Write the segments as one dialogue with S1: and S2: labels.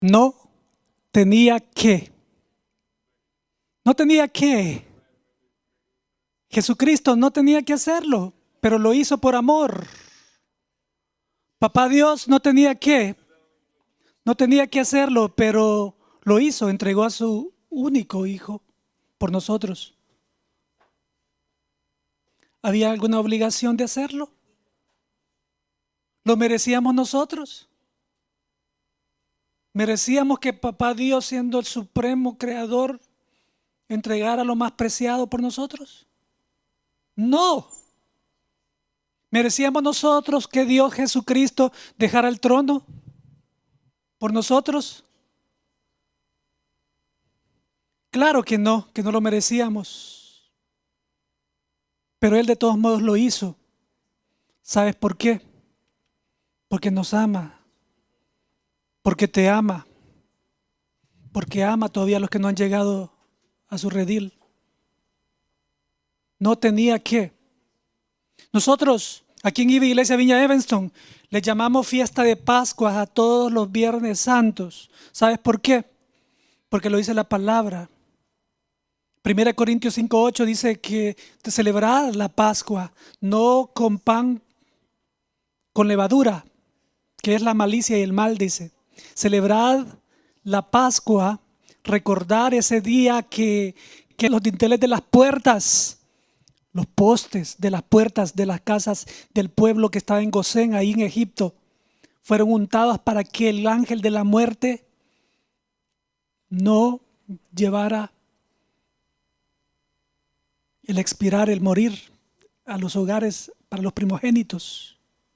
S1: No tenía que. No tenía que. Jesucristo no tenía que hacerlo, pero lo hizo por amor. Papá Dios no tenía que. No tenía que hacerlo, pero lo hizo. Entregó a su único hijo por nosotros. ¿Había alguna obligación de hacerlo? ¿Lo merecíamos nosotros? ¿Merecíamos que Papá Dios, siendo el supremo creador, entregara lo más preciado por nosotros? No. ¿Merecíamos nosotros que Dios Jesucristo dejara el trono por nosotros? Claro que no lo merecíamos. Pero Él de todos modos lo hizo. ¿Sabes por qué? Porque nos ama. Porque te ama. Porque ama todavía a los que no han llegado a su redil. No tenía que. Nosotros, aquí en Iglesia Viña Evanston, le llamamos fiesta de Pascua a todos los Viernes Santos. ¿Sabes por qué? Porque lo dice la palabra. 1 Corintios 5:8 dice que te celebrad la Pascua, no con pan con levadura, que es la malicia y el mal, dice. Celebrad la Pascua, recordar ese día que los dinteles de las puertas, los postes de las puertas de las casas del pueblo que estaba en Gosén, ahí en Egipto, fueron untados para que el ángel de la muerte no llevara el expirar, el morir a los hogares para los primogénitos.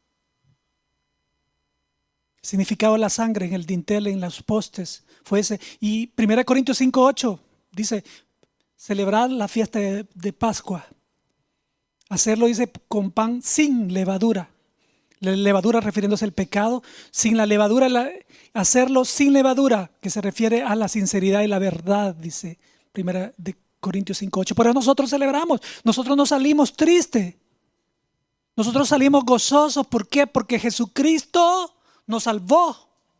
S1: El significado de la sangre en el dintel, en los postes, fue ese. Y 1 Corintios 5:8 dice, celebrar la fiesta de Pascua. Hacerlo, dice, con pan sin levadura. La levadura refiriéndose al pecado. Sin la levadura, hacerlo sin levadura, que se refiere a la sinceridad y la verdad, dice 1 Corintios 5:8. Pero nosotros celebramos, nosotros no salimos tristes. Nosotros salimos gozosos. ¿Por qué? Porque Jesucristo nos salvó.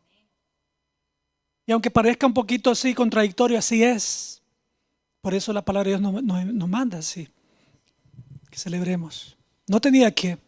S1: Y aunque parezca un poquito así contradictorio, así es. Por eso la palabra de Dios nos manda así, que celebremos. No tenía que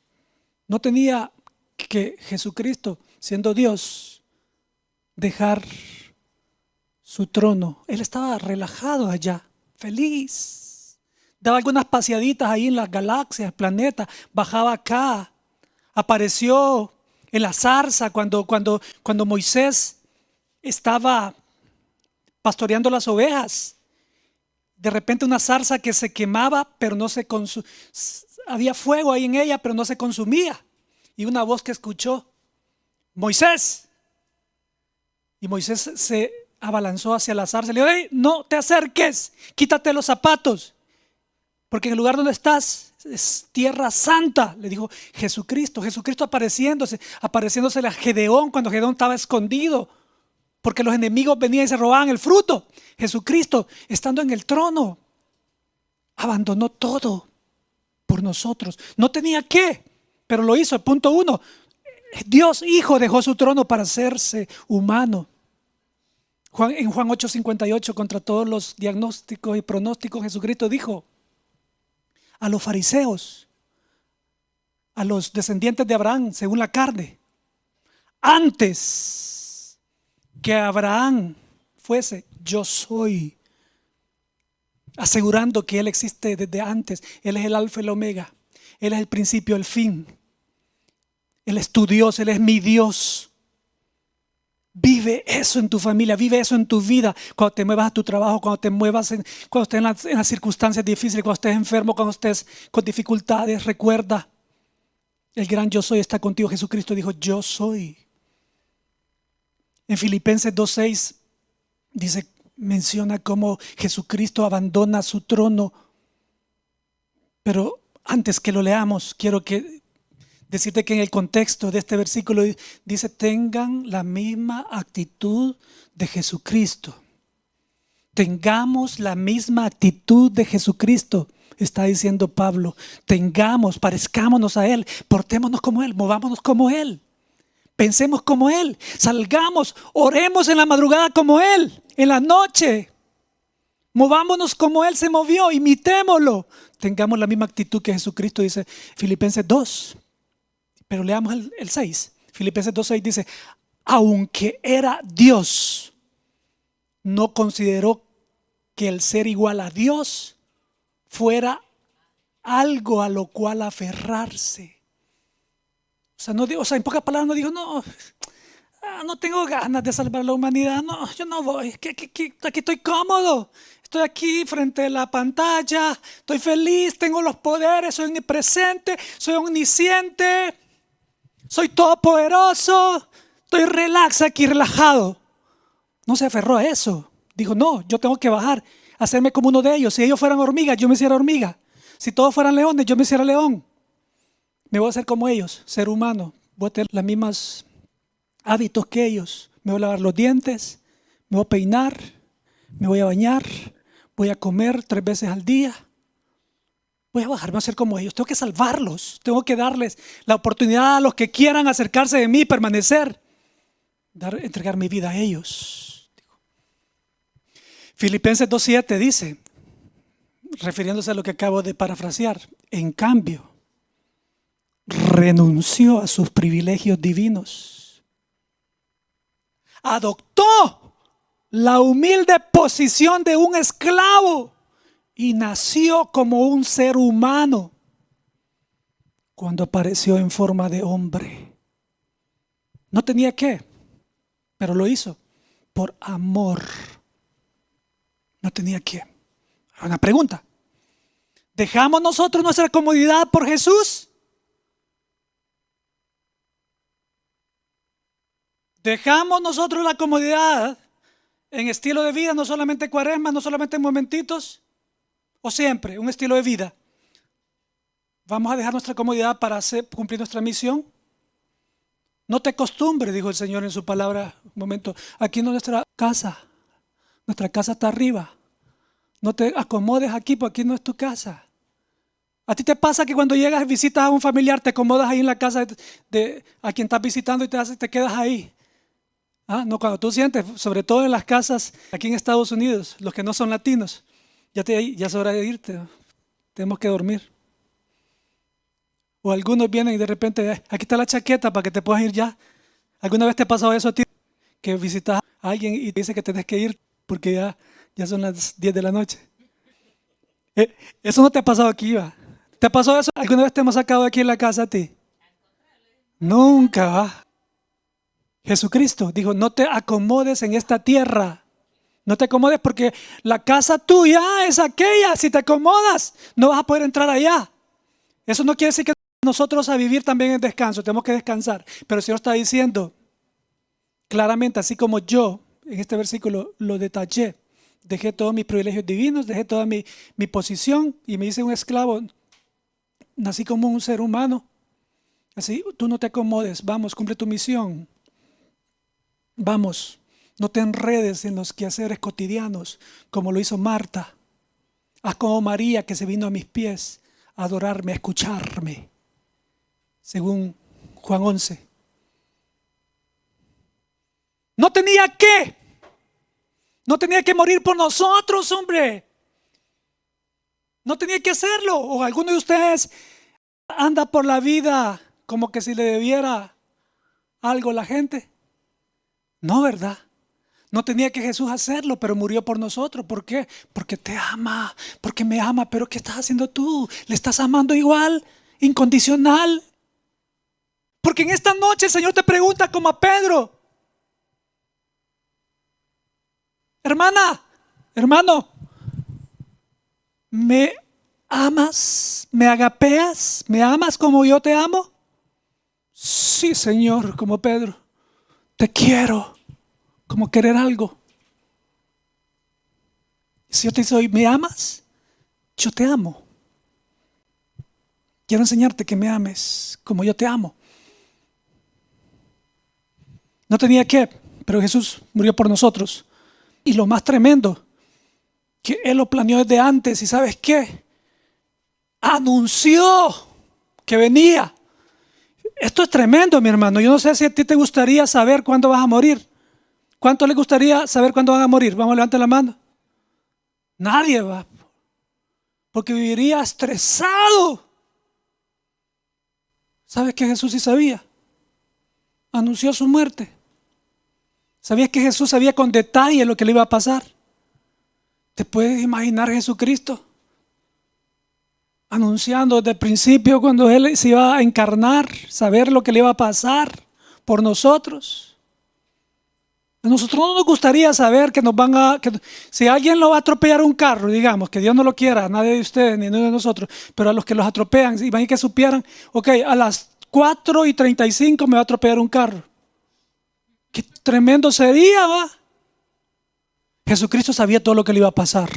S1: Jesucristo, siendo Dios, dejar su trono. Él estaba relajado allá, feliz. Daba algunas paseaditas ahí en las galaxias, planetas, bajaba acá, apareció en la zarza cuando Moisés estaba pastoreando las ovejas. De repente una zarza que se quemaba, pero no se consumía. Había fuego ahí en ella, pero no se consumía. Y una voz que escuchó, Moisés. Y Moisés se abalanzó hacia la zarza y le dijo, hey, no te acerques, quítate los zapatos, porque en el lugar donde estás es tierra santa. Le dijo Jesucristo apareciéndose a Gedeón cuando Gedeón estaba escondido, porque los enemigos venían y se robaban el fruto. Jesucristo, estando en el trono, abandonó todo por nosotros. No tenía que, pero lo hizo. Punto 1, Dios Hijo dejó su trono para hacerse humano. En Juan 8:58, contra todos los diagnósticos y pronósticos, Jesucristo dijo a los fariseos, a los descendientes de Abraham según la carne, antes que Abraham fuese, yo soy, asegurando que Él existe desde antes. Él es el alfa y el omega, Él es el principio, el fin. Él es tu Dios, Él es mi Dios. Vive eso en tu familia, vive eso en tu vida. Cuando te muevas a tu trabajo, cuando te muevas, cuando estés en las circunstancias difíciles, cuando estés enfermo, cuando estés con dificultades, recuerda, el gran yo soy está contigo. Jesucristo dijo, yo soy. En Filipenses 2:6 dice, menciona cómo Jesucristo abandona su trono. Pero antes que lo leamos, quiero decirte que en el contexto de este versículo dice, tengan la misma actitud de Jesucristo. Tengamos la misma actitud de Jesucristo, está diciendo Pablo. Parezcámonos a Él, portémonos como Él, movámonos como Él. Pensemos como Él. Salgamos, oremos en la madrugada como Él, en la noche. Movámonos como Él se movió, imitémoslo. Tengamos la misma actitud que Jesucristo, dice Filipenses 2. Pero leamos el 6. Filipenses 2:6 dice: aunque era Dios, no consideró que el ser igual a Dios fuera algo a lo cual aferrarse. O sea, en pocas palabras no dijo, no tengo ganas de salvar la humanidad, no, yo no voy, aquí estoy cómodo, estoy aquí frente a la pantalla, estoy feliz, tengo los poderes, soy omnipresente, soy omnisciente, soy todopoderoso, estoy relax aquí, relajado. No se aferró a eso, dijo, no, yo tengo que bajar, hacerme como uno de ellos. Si ellos fueran hormigas, yo me hiciera hormiga. Si todos fueran leones, yo me hiciera león. Me voy a hacer como ellos, ser humano. Voy a tener los mismos hábitos que ellos. Me voy a lavar los dientes, me voy a peinar, me voy a bañar, voy a comer 3 veces al día. Voy a bajarme a ser como ellos. Tengo que salvarlos. Tengo que darles la oportunidad a los que quieran acercarse de mí, permanecer. Entregar mi vida a ellos. Filipenses 2:7 dice, refiriéndose a lo que acabo de parafrasear, en cambio, renunció a sus privilegios divinos, adoptó la humilde posición de un esclavo y nació como un ser humano cuando apareció en forma de hombre. No tenía que, pero lo hizo por amor. No tenía que. Una pregunta: ¿dejamos nosotros nuestra comodidad por Jesús? ¿Dejamos nosotros la comodidad en estilo de vida, no solamente cuaresma, no solamente en momentitos, o siempre un estilo de vida? ¿Vamos a dejar nuestra comodidad para cumplir nuestra misión? No te acostumbres, dijo el Señor en su palabra, un momento, aquí no es nuestra casa está arriba. No te acomodes aquí, porque aquí no es tu casa. ¿A ti te pasa que cuando llegas y visitas a un familiar, te acomodas ahí en la casa de a quien estás visitando y te quedas ahí? No, cuando tú sientes, sobre todo en las casas aquí en Estados Unidos, los que no son latinos, ya es hora de irte, tenemos que dormir. O algunos vienen y de repente, aquí está la chaqueta para que te puedas ir ya. ¿Alguna vez te ha pasado eso a ti? Que visitas a alguien y te dice que tienes que ir porque ya son las 10 de la noche. Eso no te ha pasado aquí, ¿va? ¿Te ha pasado eso? ¿Alguna vez te hemos sacado aquí en la casa a ti? Nunca, ¿va? Jesucristo dijo, no te acomodes en esta tierra. No te acomodes porque la casa tuya es aquella. Si te acomodas, no vas a poder entrar allá. Eso no quiere decir que nosotros a vivir también en descanso, tenemos que descansar. Pero el Señor está diciendo claramente, así como yo en este versículo lo detallé, dejé todos mis privilegios divinos, dejé toda mi posición y me hice un esclavo, nací como un ser humano. Así, tú no te acomodes, vamos, cumple tu misión. Vamos, no te enredes en los quehaceres cotidianos como lo hizo Marta. Haz como María, que se vino a mis pies a adorarme, a escucharme, según Juan 11. No tenía que morir por nosotros, hombre. No tenía que hacerlo. O alguno de ustedes anda por la vida como que si le debiera algo a la gente. No, ¿verdad? No tenía que Jesús hacerlo, pero murió por nosotros. ¿Por qué? Porque te ama, porque me ama. Pero ¿qué estás haciendo tú? ¿Le estás amando igual? ¿Incondicional? Porque en esta noche el Señor te pregunta como a Pedro: hermana, hermano, ¿me amas? ¿Me agapeas? ¿Me amas como yo te amo? Sí, Señor, como Pedro. Te quiero, como querer algo. Si yo te digo, ¿me amas? Yo te amo. Quiero enseñarte que me ames como yo te amo. No tenía que, pero Jesús murió por nosotros. Y lo más tremendo, que Él lo planeó desde antes. ¿Y sabes qué? Anunció que venía. Esto es tremendo, mi hermano. Yo no sé si a ti te gustaría saber cuándo vas a morir. ¿Cuánto le gustaría saber cuándo van a morir? Vamos, levante la mano. Nadie va, porque viviría estresado. ¿Sabes que Jesús sí sabía? Anunció su muerte. ¿Sabías que Jesús sabía con detalle lo que le iba a pasar? ¿Te puedes imaginar Jesucristo anunciando desde el principio cuando Él se iba a encarnar, saber lo que le iba a pasar por nosotros? A nosotros no nos gustaría saber que nos van si alguien lo va a atropellar un carro, digamos, que Dios no lo quiera, nadie de ustedes ni de nosotros, pero a los que los atropellan, imagínense que supieran, ok, a las 4:35 me va a atropellar un carro. Qué tremendo sería, ¿va? Jesucristo sabía todo lo que le iba a pasar.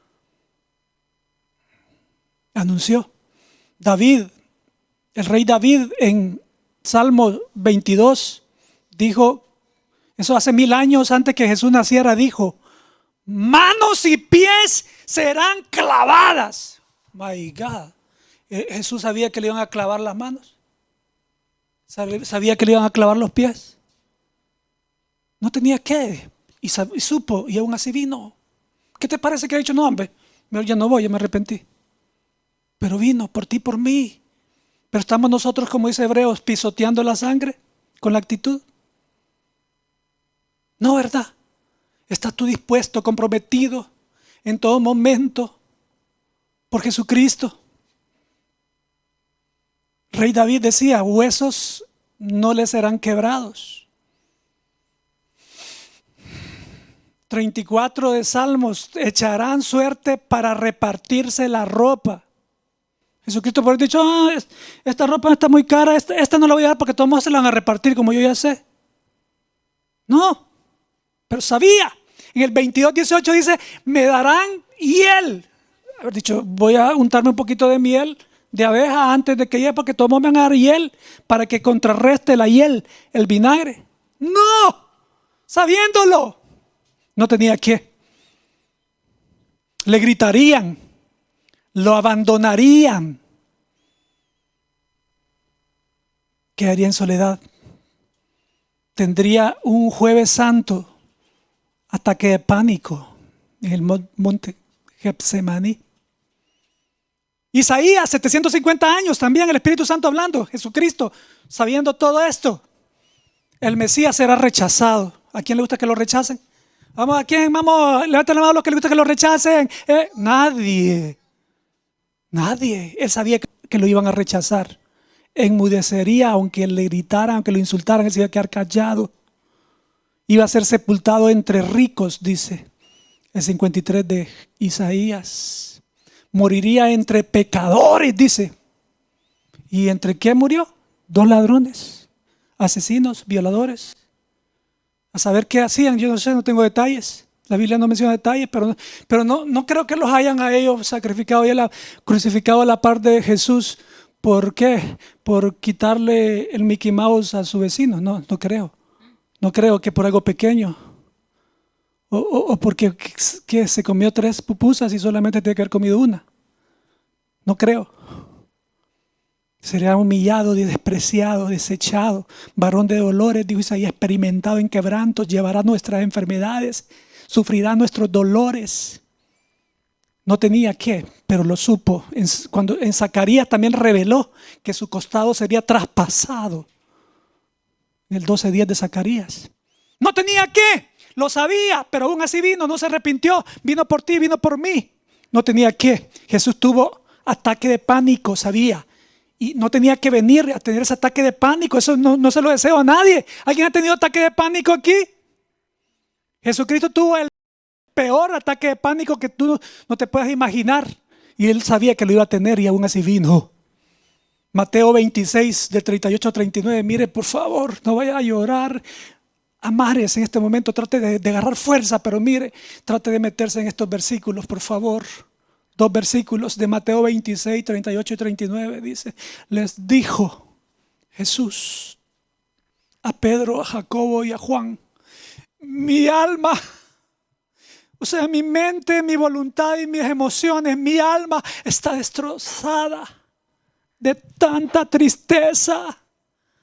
S1: Anunció. David, el rey David en Salmo 22 dijo, eso hace 1000 años antes que Jesús naciera, dijo, manos y pies serán clavadas. My God. Jesús sabía que le iban a clavar las manos. Sabía que le iban a clavar los pies. No tenía que. Y supo, y aún así vino. ¿Qué te parece que ha dicho? No, hombre, ya no voy, ya me arrepentí. Pero vino por ti, por mí. Pero estamos nosotros, como dice Hebreos, pisoteando la sangre con la actitud. No, ¿verdad? ¿Estás tú dispuesto, comprometido en todo momento por Jesucristo? Rey David decía, huesos no le serán quebrados. 34 de Salmos, echarán suerte para repartirse la ropa. Jesucristo por haber dicho, esta ropa está muy cara, esta no la voy a dar porque todos se la van a repartir como yo ya sé. No, pero sabía. En el 22:18 dice, me darán hiel. Haber dicho, voy a untarme un poquito de miel de abeja antes de que llegue porque todos me van a dar hiel para que contrarreste la hiel, el vinagre. No, sabiéndolo. No tenía que. Le gritarían, lo abandonarían. Quedaría en soledad. Tendría un jueves santo, ataque de pánico en el monte Getsemaní. Isaías, 750 años también, el Espíritu Santo hablando, Jesucristo, sabiendo todo esto. El Mesías será rechazado. ¿A quién le gusta que lo rechacen? Vamos, ¿a quién? Vamos, levanten la mano a los que le gusta que lo rechacen. Nadie. Él sabía que lo iban a rechazar. Enmudecería, aunque le gritaran, aunque lo insultaran, él se iba a quedar callado. Iba a ser sepultado entre ricos, dice el 53 de Isaías. Moriría entre pecadores, dice. ¿Y entre qué murió? 2 ladrones, asesinos, violadores. A saber qué hacían, yo no sé, no tengo detalles. La Biblia no menciona detalles, pero no creo que los hayan a ellos sacrificado y crucificado a la par de Jesús. ¿Por qué? Por quitarle el Mickey Mouse a su vecino. No creo. No creo que por algo pequeño. O porque que se comió 3 pupusas y solamente tiene que haber comido una. No creo. Será humillado, despreciado, desechado, varón de dolores, dijo Isaías, experimentado en quebrantos, llevará nuestras enfermedades, sufrirá nuestros dolores. No tenía que, pero lo supo. Cuando en Zacarías también reveló que su costado sería traspasado. En el 12:10 de Zacarías. No tenía que, lo sabía, pero aún así vino, no se arrepintió, vino por ti, vino por mí. No tenía que. Jesús tuvo ataque de pánico, sabía. Y no tenía que venir a tener ese ataque de pánico. Eso no se lo deseo a nadie. ¿Alguien ha tenido ataque de pánico aquí? Jesucristo tuvo el peor ataque de pánico que tú no te puedes imaginar. Y él sabía que lo iba a tener y aún así vino. Mateo 26, del 38 al 39. Mire, por favor, no vaya a llorar a mares en este momento. Trate de agarrar fuerza, pero mire, trate de meterse en estos versículos, por favor. 2 versículos de Mateo 26, 38 y 39 dice, les dijo Jesús a Pedro, a Jacobo y a Juan, mi alma, o sea, mi mente, mi voluntad y mis emociones, mi alma está destrozada de tanta tristeza.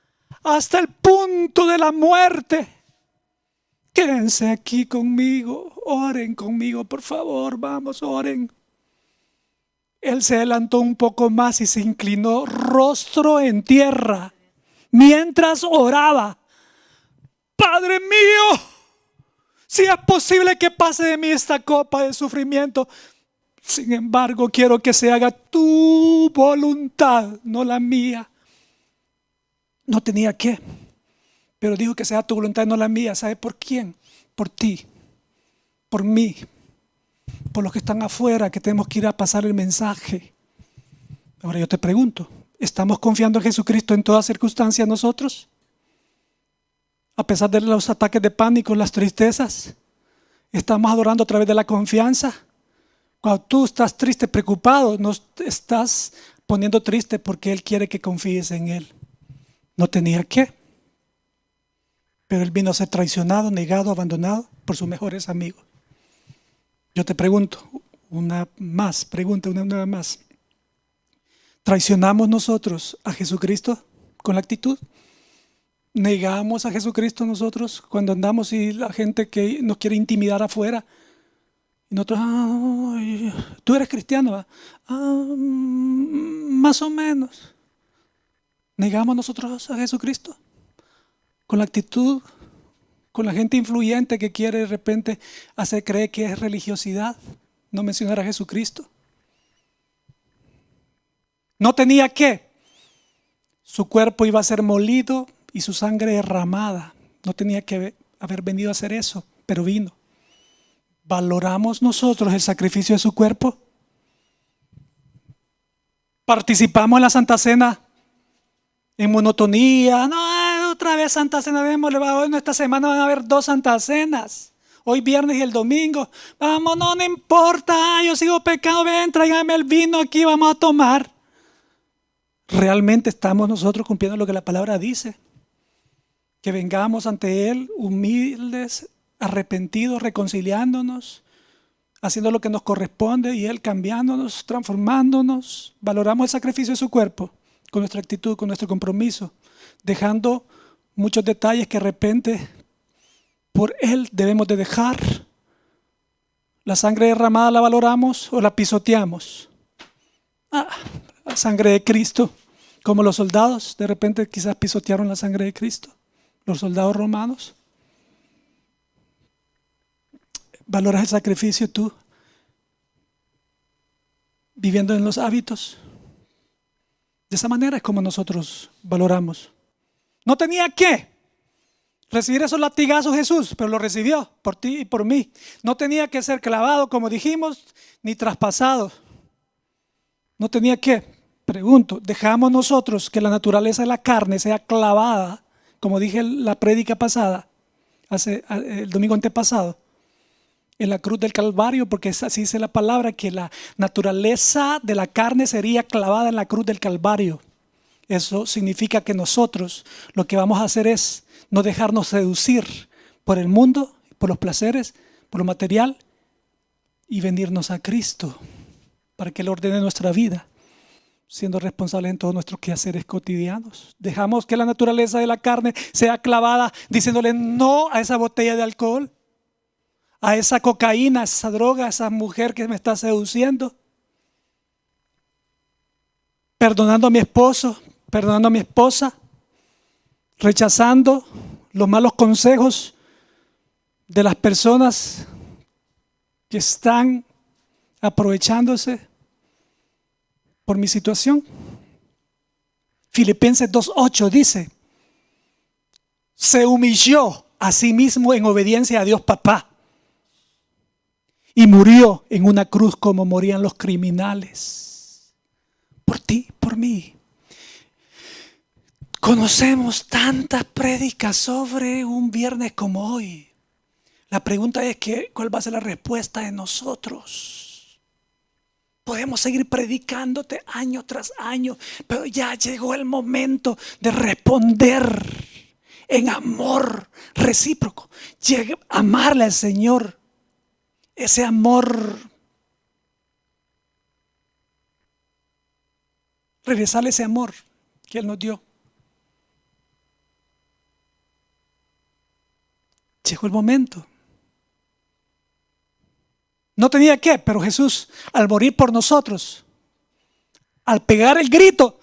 S1: hasta el punto de la muerte. Quédense aquí conmigo, oren conmigo, por favor, vamos, oren. Él se adelantó un poco más y se inclinó rostro en tierra mientras oraba. Padre mío, si es posible que pase de mí esta copa de sufrimiento, sin embargo quiero que se haga tu voluntad, no la mía. No tenía que, pero dijo que sea tu voluntad, no la mía. ¿Sabe por quién? Por ti, por mí, por los que están afuera, que tenemos que ir a pasar el mensaje. Ahora yo te pregunto, ¿estamos confiando en Jesucristo en todas circunstancias nosotros? A pesar de los ataques de pánico, las tristezas, ¿estamos adorando a través de la confianza? Cuando tú estás triste, preocupado, no estás poniendo triste porque Él quiere que confíes en Él. No tenía que, pero Él vino a ser traicionado, negado, abandonado por sus mejores amigos. Yo te pregunto, una nueva más. ¿Traicionamos nosotros a Jesucristo con la actitud? ¿Negamos a Jesucristo nosotros cuando andamos y la gente que nos quiere intimidar afuera? Y nosotros, tú eres cristiano, más o menos. ¿Negamos nosotros a Jesucristo con la actitud, con la gente influyente que quiere de repente hacer creer que es religiosidad no mencionar a Jesucristo? No tenía que. Su cuerpo iba a ser molido y su sangre derramada. No tenía que haber venido a hacer eso, pero vino. ¿Valoramos nosotros el sacrificio de su cuerpo? ¿Participamos en la Santa Cena en monotonía? No, otra vez Santa Cena, démosle, hoy esta semana van a haber 2 Santas Cenas. Hoy viernes y el domingo. Vamos, no importa, yo sigo pecando, ven, tráigame el vino aquí, vamos a tomar. ¿Realmente estamos nosotros cumpliendo lo que la palabra dice? Que vengamos ante Él humildes, arrepentidos, reconciliándonos, haciendo lo que nos corresponde y Él cambiándonos, transformándonos. Valoramos el sacrificio de su cuerpo con nuestra actitud, con nuestro compromiso, dejando muchos detalles que de repente por Él debemos de dejar. La sangre derramada la valoramos o la pisoteamos. La sangre de Cristo, como los soldados de repente quizás pisotearon la sangre de Cristo, los soldados romanos. ¿Valoras el sacrificio tú? Viviendo en los hábitos. De esa manera es como nosotros valoramos. No tenía que recibir esos latigazos Jesús, pero lo recibió por ti y por mí. No tenía que ser clavado, como dijimos, ni traspasado. No tenía que. Pregunto, ¿dejamos nosotros que la naturaleza de la carne sea clavada, como dije en la prédica pasada, el domingo antepasado, en la cruz del Calvario? Porque así dice la palabra, que la naturaleza de la carne sería clavada en la cruz del Calvario. Eso significa que nosotros lo que vamos a hacer es no dejarnos seducir por el mundo, por los placeres, por lo material, y venirnos a Cristo para que Él ordene nuestra vida, siendo responsables en todos nuestros quehaceres cotidianos. Dejamos que la naturaleza de la carne sea clavada diciéndole no a esa botella de alcohol, a esa cocaína, a esa droga, a esa mujer que me está seduciendo, perdonando a mi esposo, perdonando a mi esposa, rechazando los malos consejos de las personas que están aprovechándose por mi situación. Filipenses 2:8 dice: se humilló a sí mismo en obediencia a Dios Papá y murió en una cruz como morían los criminales. Por ti, por mí. Conocemos tantas prédicas sobre un viernes como hoy. La pregunta es ¿cuál va a ser la respuesta de nosotros? Podemos seguir predicándote año tras año, pero ya llegó el momento de responder en amor recíproco. Amarle al Señor. Ese amor. Regresarle ese amor que Él nos dio. Llegó el momento. No tenía que, pero Jesús, al morir por nosotros, al pegar el grito,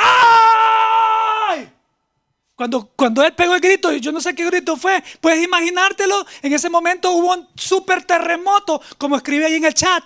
S1: ¡ay! Cuando Él pegó el grito, yo no sé qué grito fue, puedes imaginártelo, en ese momento hubo un súper terremoto, como escribe ahí en el chat.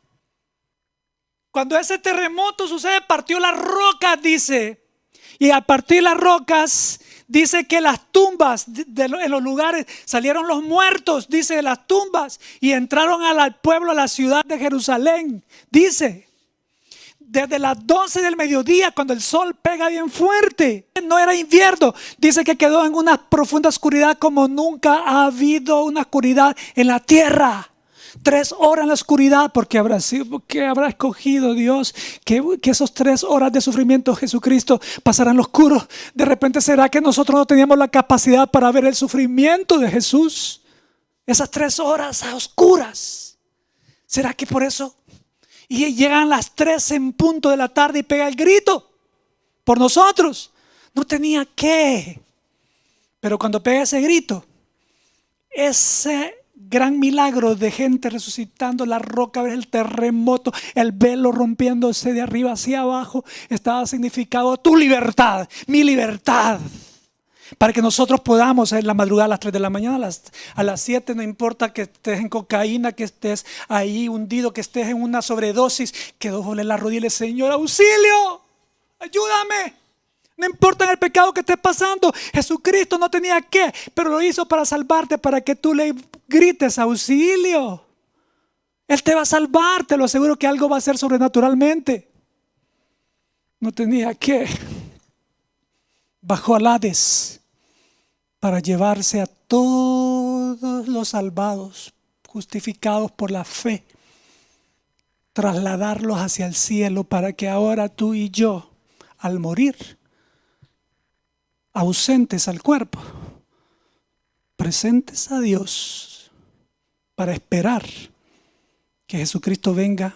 S1: Cuando ese terremoto sucede, partió las rocas, dice. Y al partir las rocas, dice que las tumbas en los lugares, salieron los muertos, dice, de las tumbas, y entraron al pueblo, a la ciudad de Jerusalén. Dice, desde las 12 del mediodía, cuando el sol pega bien fuerte, no era invierno, dice que quedó en una profunda oscuridad como nunca ha habido una oscuridad en la tierra. 3 horas en la oscuridad, porque habrá escogido Dios que esas 3 horas de sufrimiento Jesucristo pasarán los oscuros. De repente, ¿será que nosotros no teníamos la capacidad para ver el sufrimiento de Jesús? Esas 3 horas a oscuras. ¿Será que por eso? Y llegan las 3 en punto de la tarde y pega el grito por nosotros. No tenía que. Pero cuando pega ese grito, ese gran milagro de gente resucitando, la roca, el terremoto, el velo rompiéndose de arriba hacia abajo, estaba significado tu libertad, mi libertad. Para que nosotros podamos en la madrugada a las 3 de la mañana, a las 7, no importa que estés en cocaína, que estés ahí hundido, que estés en una sobredosis, que doble la rodilla y le dice, Señor, auxilio, ayúdame. No importa en el pecado que estés pasando, Jesucristo no tenía que, pero lo hizo para salvarte, para que tú le grites auxilio. Él te va a salvar, te lo aseguro que algo va a hacer sobrenaturalmente. No tenía que. Bajó al Hades para llevarse a todos los salvados, justificados por la fe, trasladarlos hacia el cielo para que ahora tú y yo, al morir, ausentes al cuerpo, presentes a Dios para esperar que Jesucristo venga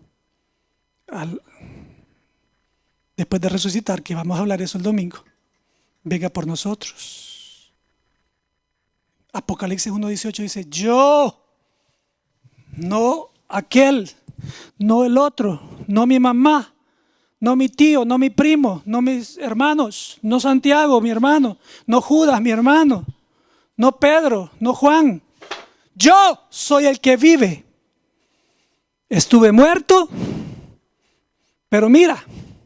S1: después de resucitar, que vamos a hablar eso el domingo, venga por nosotros. Apocalipsis 1:18 dice, yo, no aquel, no el otro, no mi mamá, no mi tío, no mi primo, no mis hermanos, no Santiago, mi hermano, no Judas, mi hermano, no Pedro, no Juan. Yo soy el que vive. Estuve muerto, pero mírame.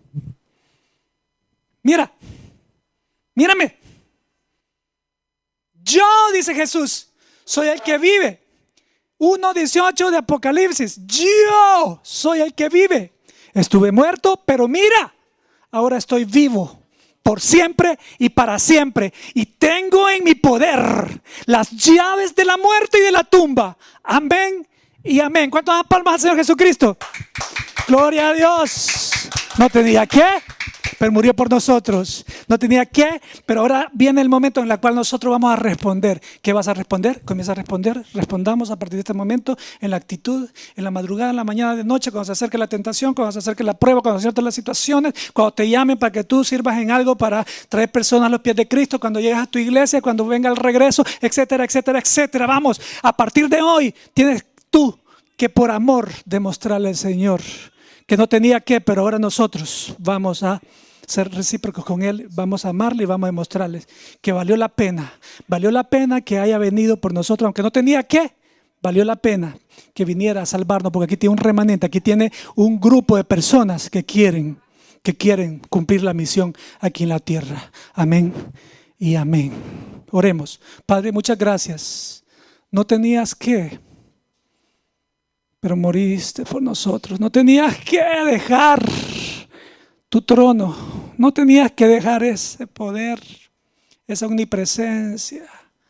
S1: Yo, dice Jesús, soy el que vive. 1:18 de Apocalipsis. Yo soy el que vive. Estuve muerto, pero mira, ahora estoy vivo por siempre y para siempre. Y tengo en mi poder las llaves de la muerte y de la tumba. Amén y amén. ¿Cuántas palmas al Señor Jesucristo? Gloria a Dios. No tenía que, pero murió por nosotros. No tenía que, pero ahora viene el momento en el cual nosotros vamos a responder. ¿Qué vas a responder? Comienza a responder. Respondamos a partir de este momento en la actitud, en la madrugada, en la mañana, de noche, cuando se acerque la tentación, cuando se acerque la prueba, cuando se acerquen las situaciones, cuando te llamen para que tú sirvas en algo para traer personas a los pies de Cristo, cuando llegas a tu iglesia, cuando venga el regreso, etcétera, etcétera, etcétera. Vamos, a partir de hoy tienes tú que por amor demostrarle al Señor que no tenía que, pero ahora nosotros vamos a ser recíprocos con Él, vamos a amarle y vamos a demostrarles que valió la pena que haya venido por nosotros, aunque no tenía que, valió la pena que viniera a salvarnos, porque aquí tiene un remanente, aquí tiene un grupo de personas que quieren cumplir la misión aquí en la tierra. Amén y amén. Oremos. Padre, muchas gracias. No tenías que, pero moriste por nosotros. No tenías que dejar tu trono, no tenías que dejar ese poder, esa omnipresencia,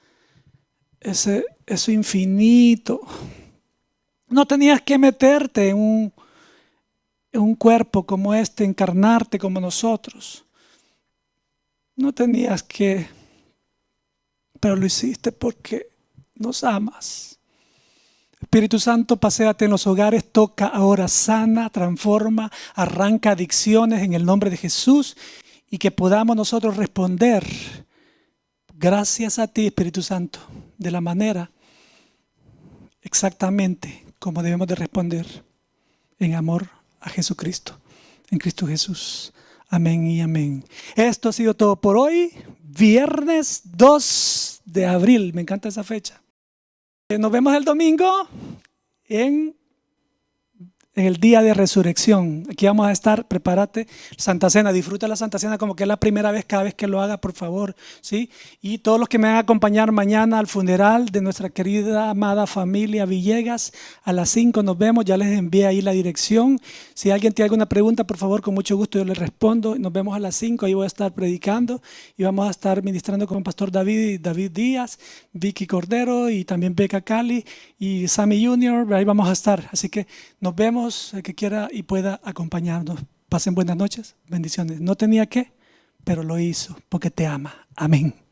S1: eso infinito. No tenías que meterte en un cuerpo como este, encarnarte como nosotros. No tenías que, pero lo hiciste porque nos amas. Espíritu Santo, paséate en los hogares, toca ahora, sana, transforma, arranca adicciones en el nombre de Jesús, y que podamos nosotros responder Gracias a ti, Espíritu Santo, de la manera exactamente como debemos de responder en amor a Jesucristo, en Cristo Jesús. Amén y amén. Esto ha sido todo por hoy, viernes 2 de abril. Me encanta esa fecha. Nos vemos el domingo en el día de resurrección. Aquí vamos a estar, prepárate, Santa Cena, disfruta la Santa Cena como que es la primera vez, cada vez que lo haga, por favor, ¿sí? Y todos los que me van a acompañar mañana al funeral de nuestra querida, amada familia Villegas, a las 5 nos vemos, ya les envié ahí la dirección. Si alguien tiene alguna pregunta, por favor, con mucho gusto yo les respondo. Nos vemos a las 5, ahí voy a estar predicando y vamos a estar ministrando con el pastor David Díaz, Vicky Cordero y también Beca Cali y Sammy Junior, ahí vamos a estar. Así que nos vemos. El que quiera y pueda acompañarnos. Pasen buenas noches, bendiciones. No tenía que, pero lo hizo porque te ama. Amén.